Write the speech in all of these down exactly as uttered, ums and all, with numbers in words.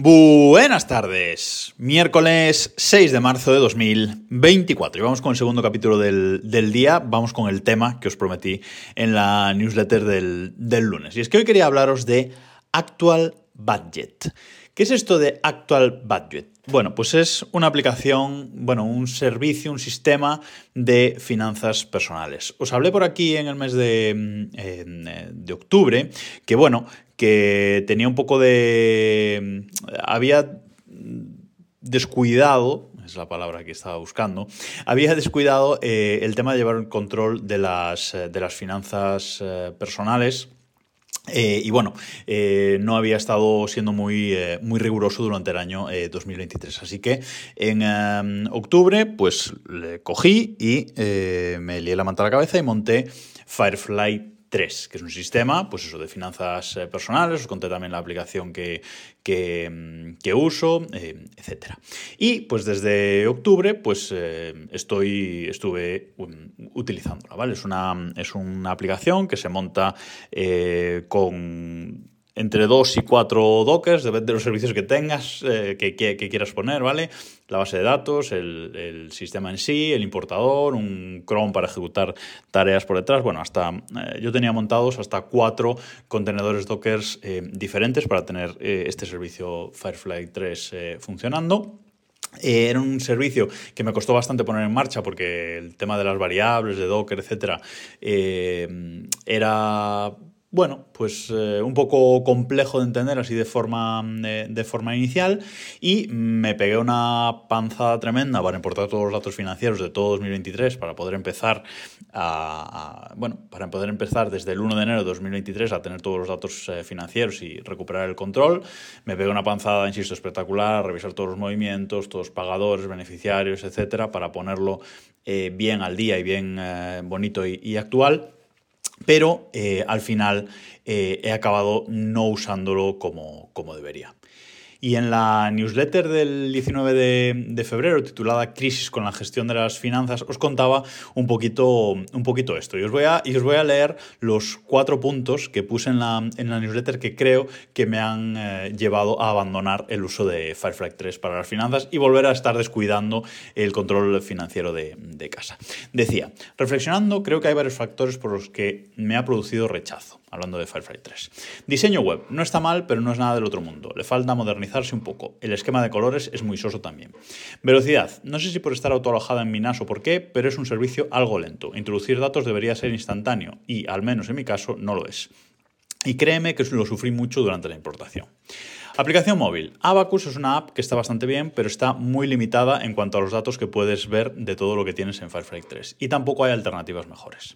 Buenas tardes, miércoles seis de marzo de dos mil veinticuatro y vamos con el segundo capítulo del, del día, vamos con el tema que os prometí en la newsletter del, del lunes. Y es que hoy quería hablaros de Actual Budget. ¿Qué es esto de Actual Budget? Bueno, pues es una aplicación, bueno, un servicio, un sistema de finanzas personales. Os hablé por aquí en el mes de, eh, de octubre que, bueno, que tenía un poco de... había descuidado, es la palabra que estaba buscando, había descuidado eh, el tema de llevar el control de las, de las finanzas eh, personales. Eh, y bueno, eh, no había estado siendo muy, eh, muy riguroso durante el año eh, dos mil veintitrés. Así que en eh, octubre pues le cogí y eh, me lié la manta a la cabeza y monté Firefly tres, que es un sistema, pues eso, de finanzas eh, personales. Os conté también la aplicación que, que, que uso, eh, etcétera. Y pues desde octubre, pues eh, estoy, estuve um, utilizándola, ¿vale? Es una, es una aplicación que se monta eh, con entre dos y cuatro dockers, depende de los servicios que tengas, eh, que, que, que quieras poner, ¿vale? La base de datos, el, el sistema en sí, el importador, un Chrome para ejecutar tareas por detrás. Bueno, hasta eh, yo tenía montados hasta cuatro contenedores dockers eh, diferentes para tener eh, este servicio Firefly tres eh, funcionando. Eh, era un servicio que me costó bastante poner en marcha porque el tema de las variables, de Docker, etcétera, eh, era... Bueno, pues eh, un poco complejo de entender así de forma, eh, de forma inicial, y me pegué una panzada tremenda para importar todos los datos financieros de todo dos mil veintitrés para poder empezar a, a bueno, para poder empezar desde el uno de enero de dos mil veintitrés a tener todos los datos eh, financieros y recuperar el control. Me pegué una panzada, insisto, espectacular, revisar todos los movimientos, todos los pagadores, beneficiarios, etcétera, para ponerlo eh, bien al día y bien eh, bonito y, y actual. Pero eh, al final eh, he acabado no usándolo como, como debería. Y en la newsletter del diecinueve de febrero, titulada Crisis con la gestión de las finanzas, os contaba un poquito, un poquito esto. Y os, voy a, y os voy a leer los cuatro puntos que puse en la, en la newsletter que creo que me han eh, llevado a abandonar el uso de Firefly tres para las finanzas y volver a estar descuidando el control financiero de, de casa. Decía, reflexionando, creo que hay varios factores por los que me ha producido rechazo. Hablando de Firefly tres. Diseño web. No está mal, pero no es nada del otro mundo. Le falta modernizarse un poco. El esquema de colores es muy soso también. Velocidad. No sé si por estar autoalojada en mi N A S o por qué, pero es un servicio algo lento. Introducir datos debería ser instantáneo y, al menos en mi caso, no lo es. Y créeme que lo sufrí mucho durante la importación. Aplicación móvil. Abacus es una app que está bastante bien, pero está muy limitada en cuanto a los datos que puedes ver de todo lo que tienes en Firefly tres. Y tampoco hay alternativas mejores.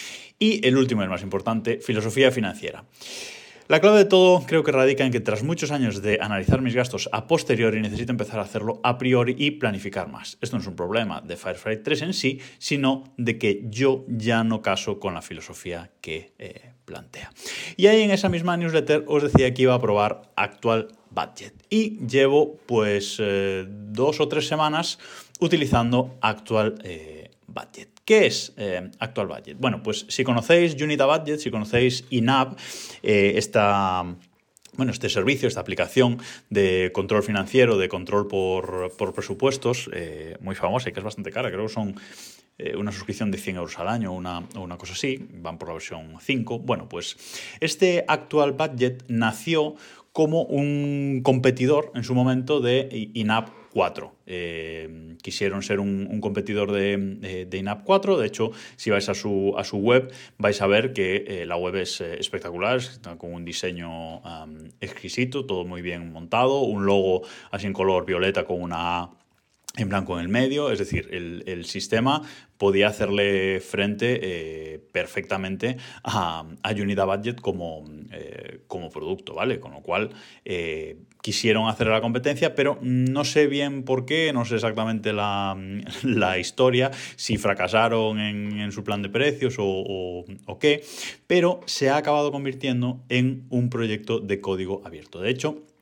Y el último y el más importante, filosofía financiera. La clave de todo creo que radica en que tras muchos años de analizar mis gastos a posteriori necesito empezar a hacerlo a priori y planificar más. Esto no es un problema de Firefly tres en sí, sino de que yo ya no caso con la filosofía que eh, plantea. Y ahí en esa misma newsletter os decía que iba a probar Actual Budget. Y llevo pues eh, dos o tres semanas utilizando Actual eh, Budget. ¿Qué es eh, Actual Budget? Bueno, pues si conocéis Unita Budget, si conocéis INAB, eh, esta... Bueno, este servicio, esta aplicación de control financiero, de control por, por presupuestos, eh, muy famosa y que es bastante cara, creo que son eh, una suscripción de cien euros al año o una, una cosa así, van por la versión cinco. Bueno, pues este Actual Budget nació como un competidor en su momento de INAB cuatro. Eh, quisieron ser un, un competidor de, de, de INAB cuatro. De hecho, si vais a su, a su web, vais a ver que eh, la web es eh, espectacular, con un diseño um, exquisito, todo muy bien montado, un logo así en color violeta con una A en blanco en el medio, es decir, el, el sistema podía hacerle frente eh, perfectamente a, a Unita Budget como, eh, como producto, ¿vale? Con lo cual eh, quisieron hacer la competencia, pero no sé bien por qué, no sé exactamente la, la historia, si fracasaron en, en su plan de precios o, o, o qué, pero se ha acabado convirtiendo en un proyecto de código abierto. De hecho,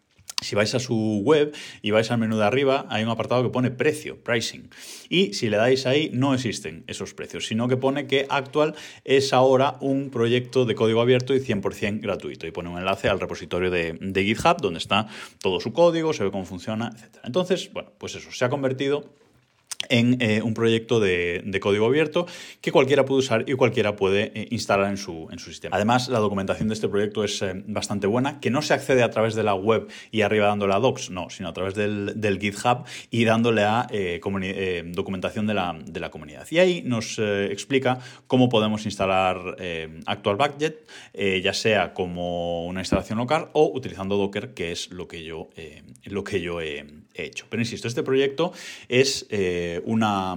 Si vais a su web y vais al menú de arriba, hay un apartado que pone precio, pricing. Y si le dais ahí, no existen esos precios, sino que pone que Actual es ahora un proyecto de código abierto y cien por ciento gratuito. Y pone un enlace al repositorio de, de GitHub, donde está todo su código, se ve cómo funciona, etcétera. Entonces, bueno, pues eso, se ha convertido en eh, un proyecto de, de código abierto que cualquiera puede usar y cualquiera puede eh, instalar en su, en su sistema. Además, la documentación de este proyecto es eh, bastante buena, que no se accede a través de la web y arriba dándole a docs, no, sino a través del, del GitHub y dándole a eh, eh, documentación de la, de la comunidad. Y ahí nos eh, explica cómo podemos instalar eh, Actual Budget, eh, ya sea como una instalación local o utilizando Docker, que es lo que yo, eh, lo que yo he, he hecho. Pero insisto, este proyecto es eh, una,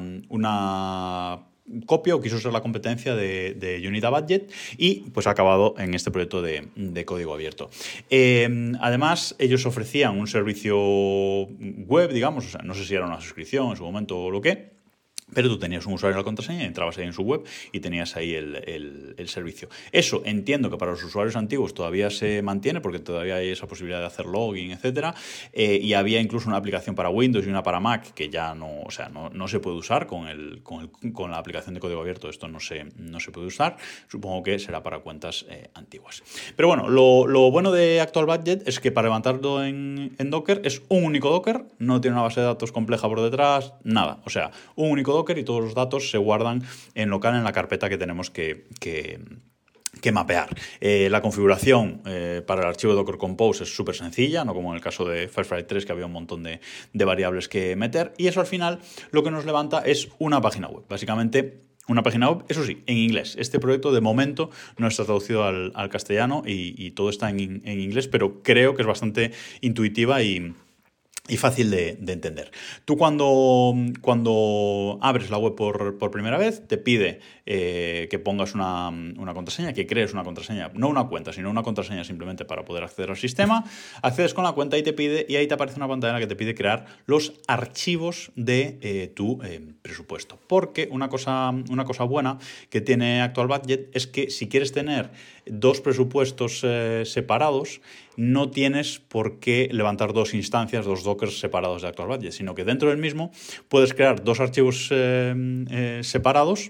una copia o quiso ser la competencia de, de Unita Budget y pues ha acabado en este proyecto de, de código abierto. Eh, además, ellos ofrecían un servicio web, digamos, o sea, no sé si era una suscripción en su momento o lo que, pero tú tenías un usuario y la contraseña, entrabas ahí en su web y tenías ahí el, el, el servicio. Eso entiendo que para los usuarios antiguos todavía se mantiene porque todavía hay esa posibilidad de hacer login, etcétera. Eh, y había incluso una aplicación para Windows y una para Mac que ya no, o sea, no, no se puede usar con, el, con, el, con la aplicación de código abierto. Esto no se, no se puede usar. Supongo que será para cuentas eh, antiguas. Pero bueno, lo, lo bueno de Actual Budget es que para levantarlo en, en Docker es un único Docker, no tiene una base de datos compleja por detrás, nada. O sea, un único Docker y todos los datos se guardan en local en la carpeta que tenemos que, que, que mapear. Eh, la configuración eh, para el archivo Docker Compose es súper sencilla, no como en el caso de Firefly tres que había un montón de, de variables que meter, y eso al final lo que nos levanta es una página web. Básicamente una página web, eso sí, en inglés. Este proyecto de momento no está traducido al, al castellano y, y todo está en, en inglés, pero creo que es bastante intuitiva y Y fácil de, de entender. Tú cuando, cuando abres la web por, por primera vez, te pide eh, que pongas una, una contraseña, que crees una contraseña, no una cuenta, sino una contraseña simplemente para poder acceder al sistema. Accedes con la cuenta y te pide, y ahí te aparece una pantalla en la que te pide crear los archivos de eh, tu eh, presupuesto. Porque una cosa, una cosa buena que tiene Actual Budget es que si quieres tener dos presupuestos eh, separados, no tienes por qué levantar dos instancias, dos dockers separados de Actual Budget, sino que dentro del mismo puedes crear dos archivos eh, eh, separados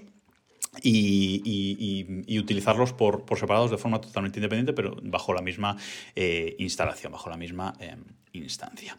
y, y, y, y utilizarlos por, por separados de forma totalmente independiente, pero bajo la misma eh, instalación, bajo la misma eh, instancia.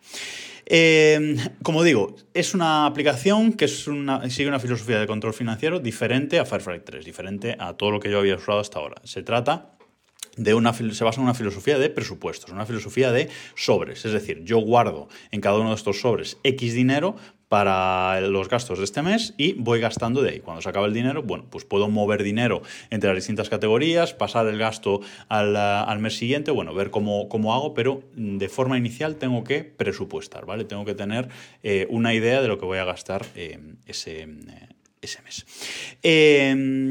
Eh, como digo, es una aplicación que es una, sigue una filosofía de control financiero diferente a Firefly tres, diferente a todo lo que yo había usado hasta ahora. Se trata de una, se basa en una filosofía de presupuestos, una filosofía de sobres. Es decir, yo guardo en cada uno de estos sobres X dinero para los gastos de este mes y voy gastando de ahí. Cuando se acaba el dinero, bueno, pues puedo mover dinero entre las distintas categorías, pasar el gasto al, al mes siguiente, bueno, ver cómo, cómo hago, pero de forma inicial tengo que presupuestar, ¿vale? Tengo que tener eh, una idea de lo que voy a gastar eh, ese eh, ese mes. Eh,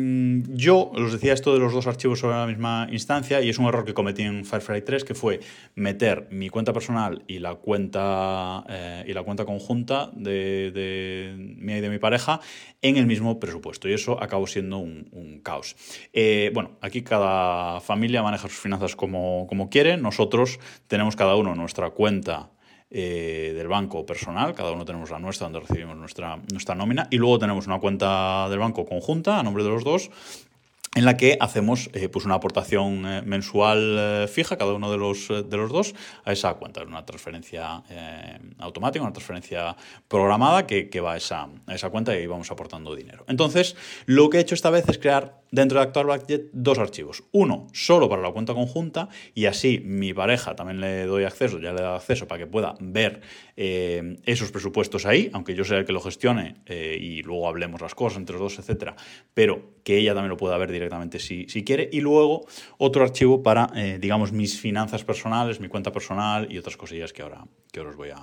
yo os decía esto de los dos archivos sobre la misma instancia y es un error que cometí en Firefly tres, que fue meter mi cuenta personal y la cuenta, eh, y la cuenta conjunta de, de mía y de mi pareja en el mismo presupuesto, y eso acabó siendo un, un caos. Eh, bueno, aquí cada familia maneja sus finanzas como, como quiere. Nosotros tenemos cada uno nuestra cuenta Eh, del banco personal, cada uno tenemos la nuestra donde recibimos nuestra, nuestra nómina, y luego tenemos una cuenta del banco conjunta a nombre de los dos en la que hacemos eh, pues una aportación eh, mensual eh, fija, cada uno de los, eh, de los dos, a esa cuenta. Una transferencia eh, automática, una transferencia programada que, que va a esa, a esa cuenta y ahí vamos aportando dinero. Entonces, lo que he hecho esta vez es crear dentro de Actual Budget dos archivos. Uno solo para la cuenta conjunta, y así mi pareja también le doy acceso, ya le he dado acceso para que pueda ver eh, esos presupuestos ahí, aunque yo sea el que lo gestione eh, y luego hablemos las cosas entre los dos, etcétera, pero que ella también lo pueda ver directamente Si, si quiere. Y luego otro archivo para, eh, digamos, mis finanzas personales, mi cuenta personal y otras cosillas que ahora, que ahora os voy a,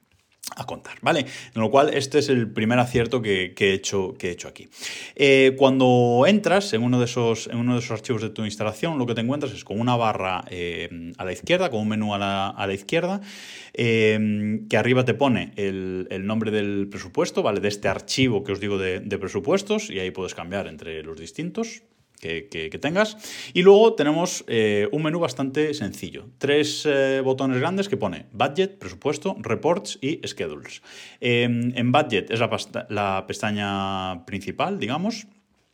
a contar, ¿vale? En lo cual, este es el primer acierto que, que, he, hecho, que he hecho aquí. Eh, cuando entras en uno, de esos, en uno de esos archivos de tu instalación, lo que te encuentras es con una barra eh, a la izquierda, con un menú a la, a la izquierda, eh, que arriba te pone el, el nombre del presupuesto, ¿vale? De este archivo que os digo de, de presupuestos, y ahí puedes cambiar entre los distintos que, que, que tengas. Y luego tenemos eh, un menú bastante sencillo. Tres eh, botones grandes que pone Budget, presupuesto, Reports y Schedules. Eh, en Budget es la, pasta, la pestaña principal, digamos.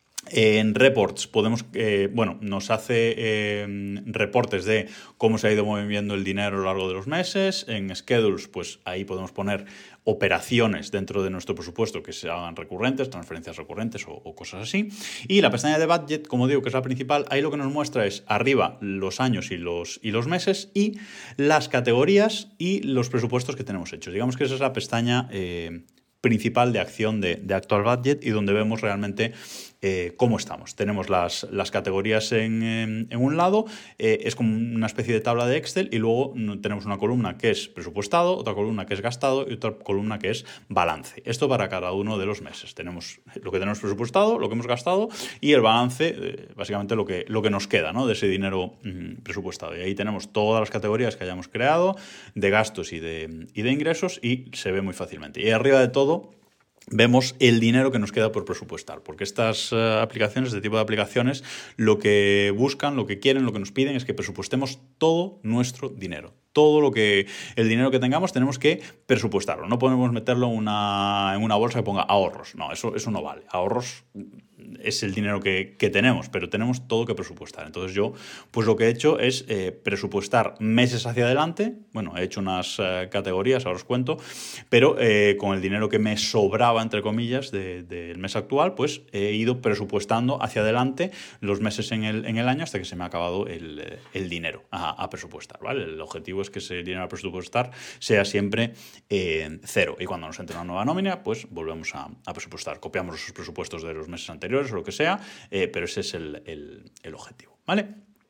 En Reports podemos, eh, bueno, nos hace eh, reportes de cómo se ha ido moviendo el dinero a lo largo de los meses. En Schedules, pues ahí podemos poner operaciones dentro de nuestro presupuesto que se hagan recurrentes, transferencias recurrentes o, o cosas así. Y la pestaña de Budget, como digo, que es la principal, ahí lo que nos muestra es arriba los años y los, y los meses y las categorías y los presupuestos que tenemos hechos. Digamos que esa es la pestaña eh, principal de acción de, de Actual Budget y donde vemos realmente eh, cómo estamos. Tenemos las, las categorías en, en, en un lado, eh, es como una especie de tabla de Excel y luego tenemos una columna que es presupuestado, otra columna que es gastado y otra columna que es balance. Esto para cada uno de los meses. Tenemos lo que tenemos presupuestado, lo que hemos gastado y el balance, eh, básicamente lo que, lo que nos queda, ¿no?, de ese dinero mm, presupuestado. Y ahí tenemos todas las categorías que hayamos creado de gastos y de, y de ingresos y se ve muy fácilmente. Y arriba de todo vemos el dinero que nos queda por presupuestar, porque estas uh, aplicaciones, este tipo de aplicaciones, lo que buscan, lo que quieren, lo que nos piden es que presupuestemos todo nuestro dinero. Todo lo que, el dinero que tengamos tenemos que presupuestarlo. No podemos meterlo en una, en una bolsa que ponga ahorros. No, eso, eso no vale. Ahorros es el dinero que, que tenemos, pero tenemos todo que presupuestar. Entonces yo, pues lo que he hecho es eh, presupuestar meses hacia adelante. Bueno, he hecho unas eh, categorías, ahora os cuento, pero eh, con el dinero que me sobraba, entre comillas, del de, de mes actual, pues he ido presupuestando hacia adelante los meses en el, en el año hasta que se me ha acabado el, el dinero a, a presupuestar, ¿vale? El objetivo es que ese dinero a presupuestar sea siempre eh, cero. Y cuando nos entre una nueva nómina, pues volvemos a, a presupuestar. Copiamos los presupuestos de los meses anteriores o lo que sea, eh, pero ese es el, el, el objetivo, ¿vale?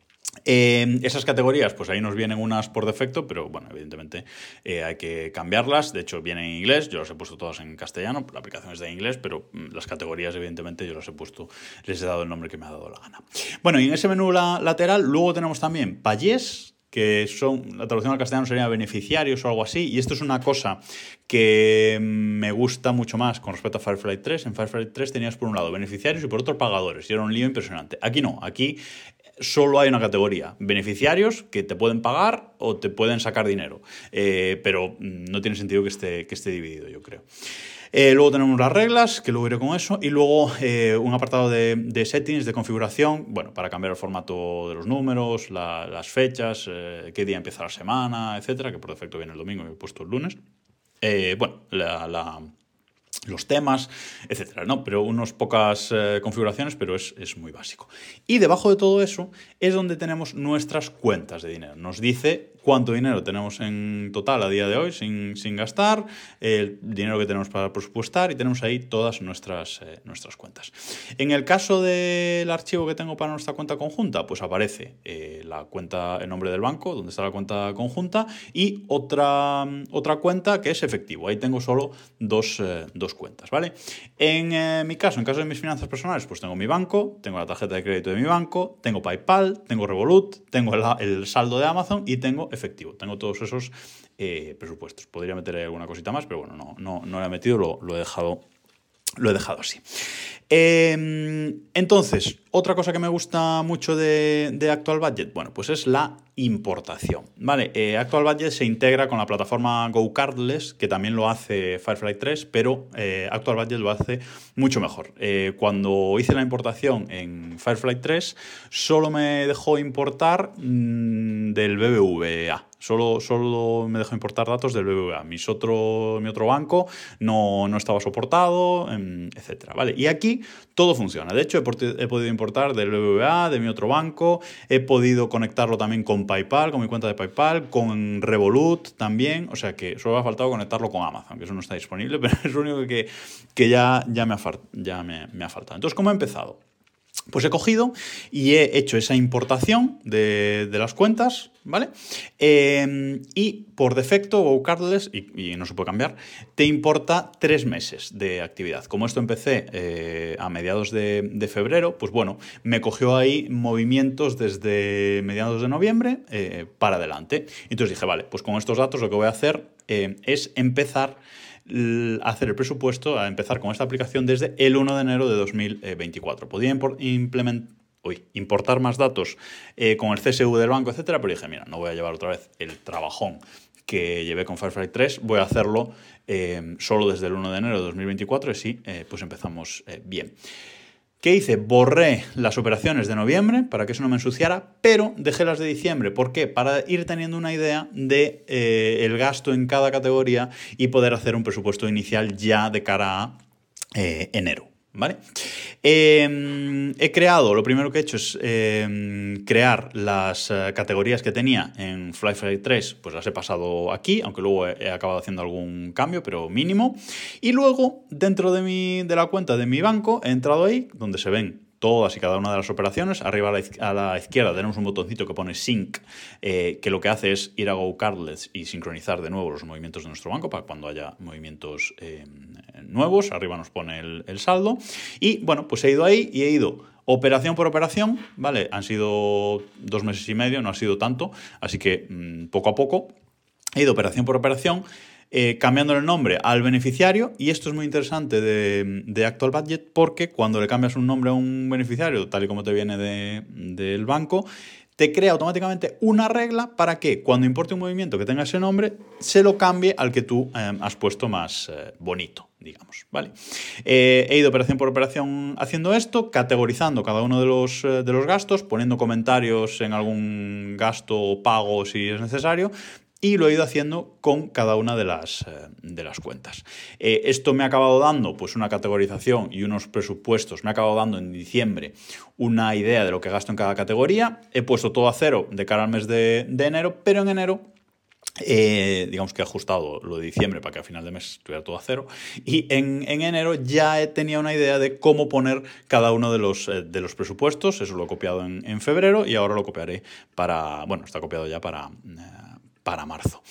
Eh, esas categorías, pues ahí nos vienen unas por defecto, pero bueno, evidentemente eh, hay que cambiarlas. De hecho, vienen en inglés, yo las he puesto todas en castellano, la aplicación es de inglés, pero mm, las categorías, evidentemente, yo las he puesto, les he dado el nombre que me ha dado la gana. Bueno, y en ese menú la, lateral, luego tenemos también payés, que son, la traducción al castellano sería beneficiarios o algo así, y esto es una cosa que me gusta mucho más con respecto a Firefly tres. En Firefly tres tenías por un lado beneficiarios y por otro pagadores, y era un lío impresionante. Aquí no, aquí solo hay una categoría, beneficiarios que te pueden pagar o te pueden sacar dinero, eh, pero no tiene sentido que esté, que esté dividido, yo creo. Eh, luego tenemos las reglas, que luego iré con eso, y luego eh, un apartado de, de settings, de configuración, bueno, para cambiar el formato de los números, la, las fechas, eh, qué día empieza la semana, etcétera, que por defecto viene el domingo y he puesto el lunes. Eh, bueno, la... la los temas, etcétera, ¿no? Pero unas pocas eh, configuraciones, pero es, es muy básico. Y debajo de todo eso es donde tenemos nuestras cuentas de dinero. Nos dice cuánto dinero tenemos en total a día de hoy sin, sin gastar, el dinero que tenemos para presupuestar y tenemos ahí todas nuestras, eh, nuestras cuentas. En el caso del archivo que tengo para nuestra cuenta conjunta, pues aparece eh, la cuenta, el nombre del banco, donde está la cuenta conjunta, y otra, otra cuenta que es efectivo. Ahí tengo solo dos, eh, dos cuentas, ¿vale? En eh, mi caso, en caso de mis finanzas personales, pues tengo mi banco, tengo la tarjeta de crédito de mi banco, tengo PayPal, tengo Revolut, tengo el, el saldo de Amazon y tengo efectivo. Tengo todos esos eh, presupuestos. Podría meter alguna cosita más, pero bueno, no, no, no lo he metido, lo, lo he dejado, lo he dejado así. Eh, entonces, otra cosa que me gusta mucho de, de Actual Budget, bueno, pues es la importación, ¿vale? Eh, Actual Budget se integra con la plataforma GoCardless, que también lo hace Firefly tres, pero eh, Actual Budget lo hace mucho mejor. Eh, cuando hice la importación en Firefly tres, solo me dejó importar mmm, del B B V A. Solo, solo me dejó importar datos del B B V A. Mis otro, mi otro banco no, no estaba soportado, etcétera, ¿vale? Y aquí todo funciona. De hecho, he, he podido importar del B B V A, de mi otro banco, he podido conectarlo también con PayPal, con mi cuenta de PayPal, con Revolut también, o sea que solo me ha faltado conectarlo con Amazon, que eso no está disponible, pero es lo único que, que ya, ya, me, ha, ya me, me ha faltado. Entonces, ¿cómo he empezado? Pues he cogido y he hecho esa importación de, de las cuentas, ¿vale? Eh, y por defecto, GoCardless, y, y no se puede cambiar, te importa tres meses de actividad. Como esto empecé eh, a mediados de, de febrero, pues bueno, me cogió ahí movimientos desde mediados de noviembre eh, para adelante. Entonces dije, vale, pues con estos datos lo que voy a hacer eh, es empezar hacer el presupuesto, a empezar con esta aplicación desde el uno de enero de dos mil veinticuatro. Podía implementar uy, importar más datos eh, con el C S V del banco, etcétera, pero dije, mira, no voy a llevar otra vez el trabajón que llevé con Firefly tres, voy a hacerlo eh, solo desde el uno de enero de dos mil veinticuatro y sí, eh, pues empezamos eh, bien. ¿Qué hice? Borré las operaciones de noviembre para que eso no me ensuciara, pero dejé las de diciembre. ¿Por qué? Para ir teniendo una idea de eh, el gasto en cada categoría y poder hacer un presupuesto inicial ya de cara a eh, enero. ¿Vale? Eh, he creado, lo primero que he hecho es eh, crear las uh, categorías que tenía en Firefly tres, pues las he pasado aquí, aunque luego he, he acabado haciendo algún cambio, pero mínimo. Y luego, dentro de, mi, de la cuenta de mi banco, he entrado ahí, donde se ven todas y cada una de las operaciones. Arriba a la, iz- a la izquierda tenemos un botoncito que pone Sync, eh, que lo que hace es ir a Go Cardless y sincronizar de nuevo los movimientos de nuestro banco para cuando haya movimientos eh, nuevos. Arriba nos pone el, el saldo. Y bueno, pues he ido ahí y he ido operación por operación, ¿vale? Han sido dos meses y medio, no ha sido tanto, así que mmm, poco a poco he ido operación por operación, Eh, cambiándole el nombre al beneficiario, y esto es muy interesante de, de Actual Budget porque cuando le cambias un nombre a un beneficiario, tal y como te viene de, del banco, te crea automáticamente una regla para que cuando importe un movimiento que tenga ese nombre, se lo cambie al que tú eh, has puesto más eh, bonito, digamos, ¿vale? Eh, he ido operación por operación haciendo esto, categorizando cada uno de los, eh, de los gastos, poniendo comentarios en algún gasto o pago si es necesario, y lo he ido haciendo con cada una de las, eh, de las cuentas. Eh, esto me ha acabado dando pues, una categorización y unos presupuestos. Me ha acabado dando en diciembre una idea de lo que gasto en cada categoría. He puesto todo a cero de cara al mes de, de enero, pero en enero Eh, digamos que he ajustado lo de diciembre para que a final de mes estuviera todo a cero, y en, en enero ya he tenido una idea de cómo poner cada uno de los, eh, de los presupuestos. Eso lo he copiado en, en febrero y ahora lo copiaré para, bueno, está copiado ya para, eh, para marzo.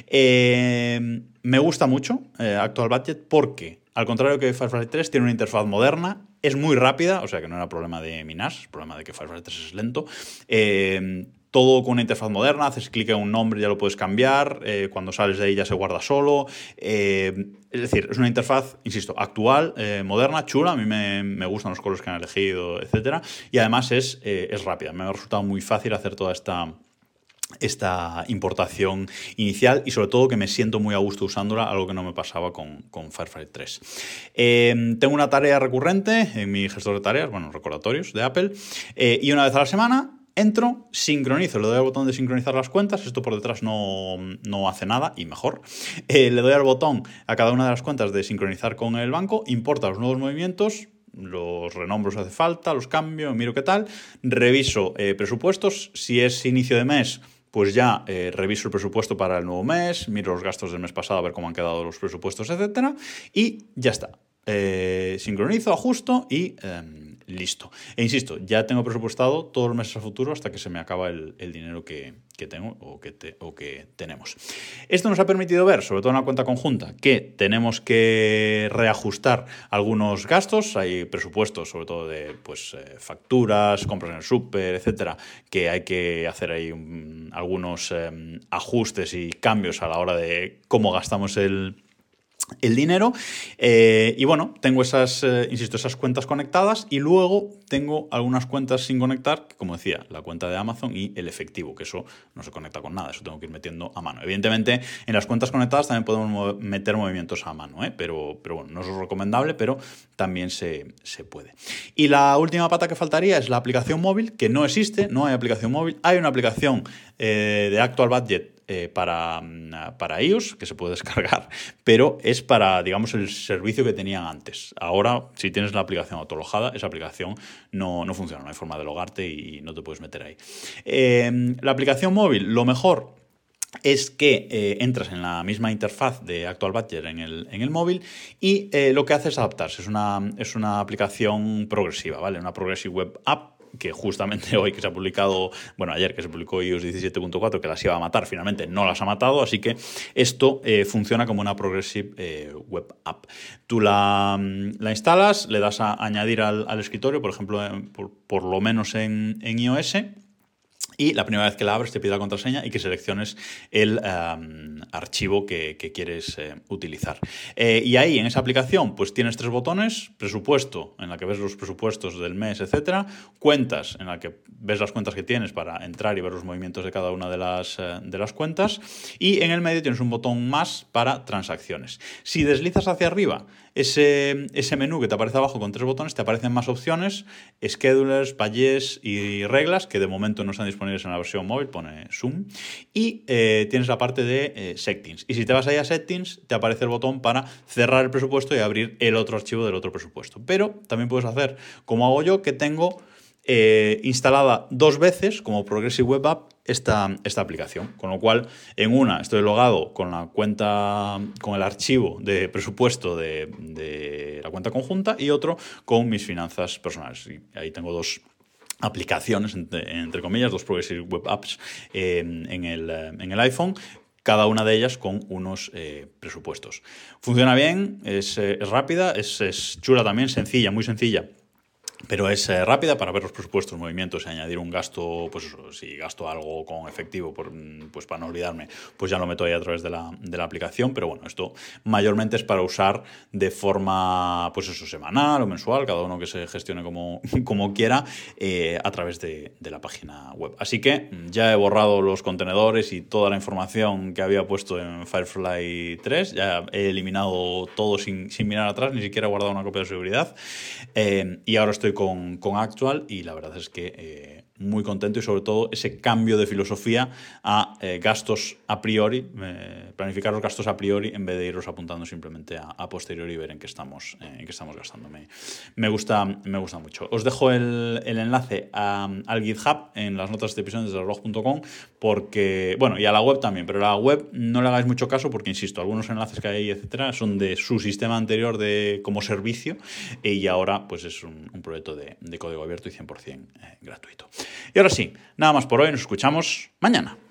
Eh, me gusta mucho eh, Actual Budget porque, al contrario que Firefly tres, tiene una interfaz moderna, es muy rápida, o sea que no era problema de mi N A S, es problema de que Firefly tres es lento. Eh, Todo con una interfaz moderna, haces clic en un nombre y ya lo puedes cambiar, eh, cuando sales de ahí ya se guarda solo. Eh, es decir, es una interfaz, insisto, actual, eh, moderna, chula, a mí me, me gustan los colores que han elegido, etcétera. Y además es, eh, es rápida, me ha resultado muy fácil hacer toda esta... esta importación inicial y sobre todo que me siento muy a gusto usándola, algo que no me pasaba con, con Firefly tres. Eh, tengo una tarea recurrente en mi gestor de tareas, bueno, recordatorios de Apple, eh, y una vez a la semana entro, sincronizo, le doy al botón de sincronizar las cuentas, esto por detrás no, no hace nada y mejor. Eh, le doy al botón a cada una de las cuentas de sincronizar con el banco, importa los nuevos movimientos, los renombro si hace falta, los cambio, miro qué tal, reviso eh, presupuestos, si es inicio de mes, pues ya eh, reviso el presupuesto para el nuevo mes, miro los gastos del mes pasado a ver cómo han quedado los presupuestos, etcétera, y ya está. Eh, sincronizo, ajusto y eh, listo. E insisto, ya tengo presupuestado todos los meses a futuro hasta que se me acaba el, el dinero que, que tengo o que, te, o que tenemos. Esto nos ha permitido ver, sobre todo en la cuenta conjunta, que tenemos que reajustar algunos gastos. Hay presupuestos, sobre todo de pues, eh, facturas, compras en el súper, etcétera, que hay que hacer ahí um, algunos eh, ajustes y cambios a la hora de cómo gastamos el el dinero, eh, y bueno, tengo esas, eh, insisto, esas cuentas conectadas, y luego tengo algunas cuentas sin conectar, como decía, la cuenta de Amazon y el efectivo, que eso no se conecta con nada, eso tengo que ir metiendo a mano. Evidentemente, en las cuentas conectadas también podemos meter movimientos a mano, ¿eh? pero, pero bueno, no es recomendable, pero también se, se puede. Y la última pata que faltaría es la aplicación móvil, que no existe, no hay aplicación móvil, hay una aplicación eh, de Actual Budget Eh, para, para iOS, que se puede descargar, pero es para, digamos, el servicio que tenían antes. Ahora, si tienes la aplicación autologada, esa aplicación no, no funciona, no hay forma de logarte y no te puedes meter ahí. Eh, la aplicación móvil, lo mejor es que eh, entras en la misma interfaz de Actual Budget en el, en el móvil y eh, lo que hace es adaptarse. Es una, es una aplicación progresiva, ¿vale? Una Progressive Web App, que justamente hoy que se ha publicado, bueno, ayer que se publicó iOS diecisiete punto cuatro, que las iba a matar, finalmente no las ha matado, así que esto eh, funciona como una Progressive eh, Web App. Tú la, la instalas, le das a añadir al, al escritorio, por ejemplo, por, por lo menos en, en iOS, Y la primera vez que la abres te pide la contraseña y que selecciones el um, archivo que, que quieres eh, utilizar. Eh, y ahí, en esa aplicación, pues tienes tres botones: presupuesto, en la que ves los presupuestos del mes, etcétera; cuentas, en la que ves las cuentas que tienes para entrar y ver los movimientos de cada una de las, eh, de las cuentas; y en el medio tienes un botón más para transacciones. Si deslizas hacia arriba, ese, ese menú que te aparece abajo con tres botones, te aparecen más opciones: schedulers, pages y reglas, que de momento no están disponibles en la versión móvil, pone Zoom. Y eh, tienes la parte de eh, settings. Y si te vas ahí a settings, te aparece el botón para cerrar el presupuesto y abrir el otro archivo del otro presupuesto. Pero también puedes hacer como hago yo, que tengo eh, instalada dos veces como Progressive Web App esta, esta aplicación. Con lo cual, en una estoy logado con la cuenta, con el archivo de presupuesto de, de la cuenta conjunta, y otro con mis finanzas personales. Y ahí tengo dos aplicaciones, entre, entre comillas, dos Progressive Web Apps eh, en, el, en el iPhone, cada una de ellas con unos eh, presupuestos. Funciona bien, es, eh, es rápida, es, es chula también, sencilla, muy sencilla, pero es eh, rápida para ver los presupuestos, movimientos y añadir un gasto. Pues eso, si gasto algo con efectivo, por, pues para no olvidarme, pues ya lo meto ahí a través de la, de la aplicación. Pero bueno, esto mayormente es para usar de forma, pues eso, semanal o mensual, cada uno que se gestione como, como quiera, eh, a través de, de la página web. Así que ya he borrado los contenedores y toda la información que había puesto en Firefly tres, ya he eliminado todo sin, sin mirar atrás, ni siquiera he guardado una copia de seguridad, eh, y ahora estoy Con, con Actual, y la verdad es que eh, muy contento, y sobre todo ese cambio de filosofía a eh, gastos a priori, eh, planificar los gastos a priori en vez de irlos apuntando simplemente a, a posteriori y ver en qué estamos, eh, en qué estamos gastando. Me, me, gusta, me gusta mucho. Os dejo el, el enlace a, al GitHub en las notas de este episodio desde reloj punto com, porque, bueno, y a la web también, pero a la web no le hagáis mucho caso porque, insisto, algunos enlaces que hay ahí, etcétera, son de su sistema anterior de, como servicio, y ahora pues es un, un proyecto de, de código abierto y cien por ciento eh, gratuito. Y ahora sí, nada más por hoy, nos escuchamos mañana.